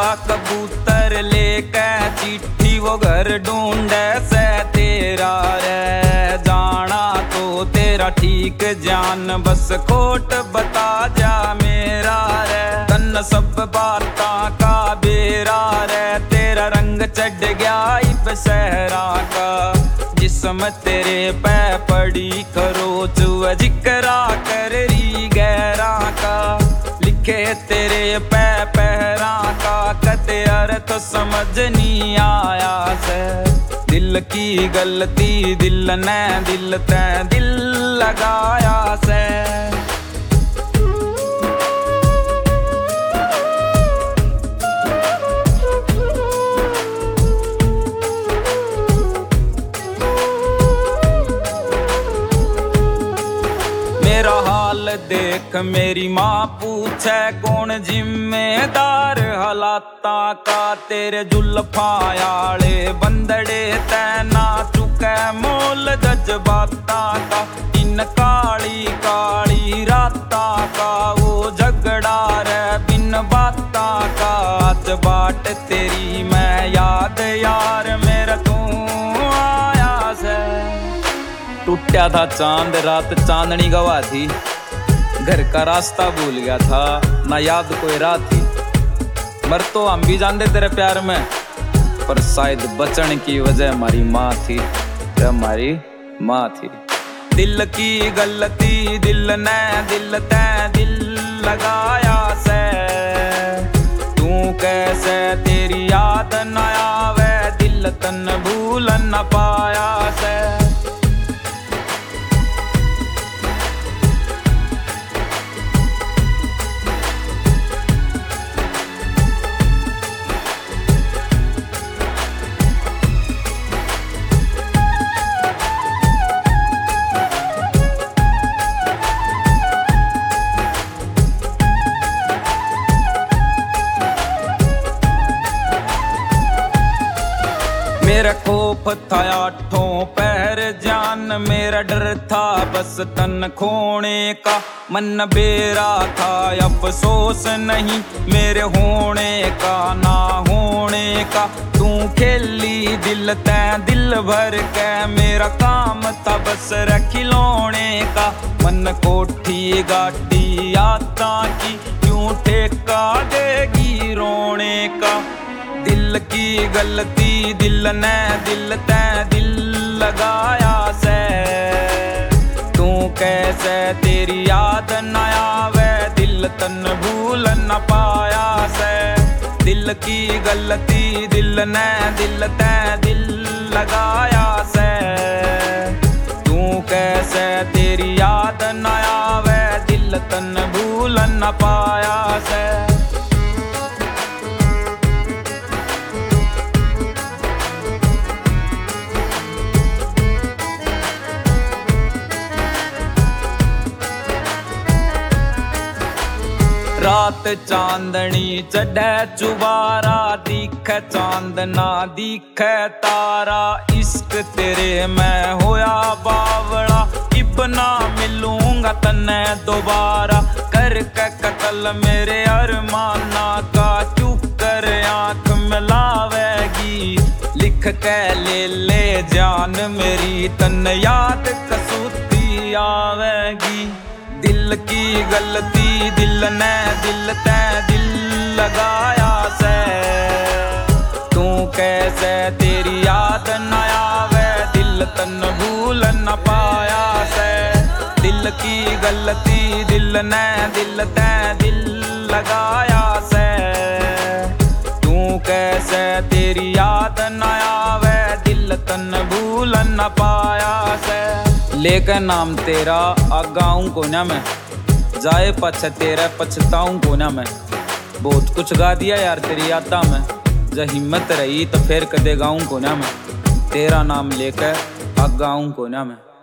कबूतर लेके चिट्ठी वो घर ढूंढे से तेरा रे जाना तो तेरा ठीक जान बस खोट बता जा मेरा रे तन सब बातां का बेरा रे तेरा रंग चढ़ गया इब सहरा का जिस्म तेरे पे पड़ी करो चुआ जिक्रा कर री गहरा का लिखे तेरे पे पहरा का कते अर्थ तो समझ नहीं आया से दिल की गलती दिल ने दिल ते दिल लगाया से मेरा हाल देख मेरी माँ पूछे कौन जिम्मेदार हालाता का तेरे जुल्फा आले बंदड़े तैना चुके मोल जज्बाता का इन काली काली राता का वो झगड़ा रे बिन बाता का आज बाट तेरी मैं याद यार मेरा तू आया से टूटा था चांद रात चांदनी गवा थी घर का रास्ता भूल गया था ना याद कोई रात थी मर तो हम भी जानते तेरे प्यार में पर शायद बचन की वजह हमारी माँ थी हमारी माँ थी दिल की गलती दिल ने दिल ते दिल लगाया से तू कैसे तेरी याद न आवे दिल तन भूल न पाया से मेरा खौफ था आठों पहर जान मेरा डर था बस तन खोने का मन बेरा था अफसोस नहीं मेरे होने का ना होने का तू खेली दिल ते दिल भर के मेरा काम था बस खिलौने का मन कोठी गाड़ी आता की क्यों ठेका देगी रोने का दिल की गलती दिल ने दिल ते दिल लगाया से तू कैसे तेरी याद न आवे दिल तन भूल न पाया से दिल की गलती दिल ने दिल ते दिल लगाया से तू कैसे तेरी याद न आवे दिल तन भूल न पाया से रात चांदनी चढ़े चुबारा दिखे चांद ना दिखे तारा इश्क तेरे मैं होया बावड़ा इब ना मिलूंगा तन्ने दोबारा करके कत्ल मेरे अरमाना का क्यों कर आंख मिलावेगी लिख के ले जान मेरी तन याद कसूती आवेगी दिल की गलती दिल ने दिल ते दिल लगाया से तू कैसे तेरी याद न आवे दिल तन भूल न पाया से दिल की गलती दिल ने दिल ते दिल लगाया से तू कैसे तेरी याद न आवे दिल तन भूल न पाया से लेकर नाम तेरा आगाऊं को ना मैं जाए पछ तेरा पछताऊं को ना मैं बहुत कुछ गा दिया यार तेरी यादा में जब हिम्मत रही तो फिर कदे गाऊं को ना मैं तेरा नाम लेकर आगाऊं को ना मैं।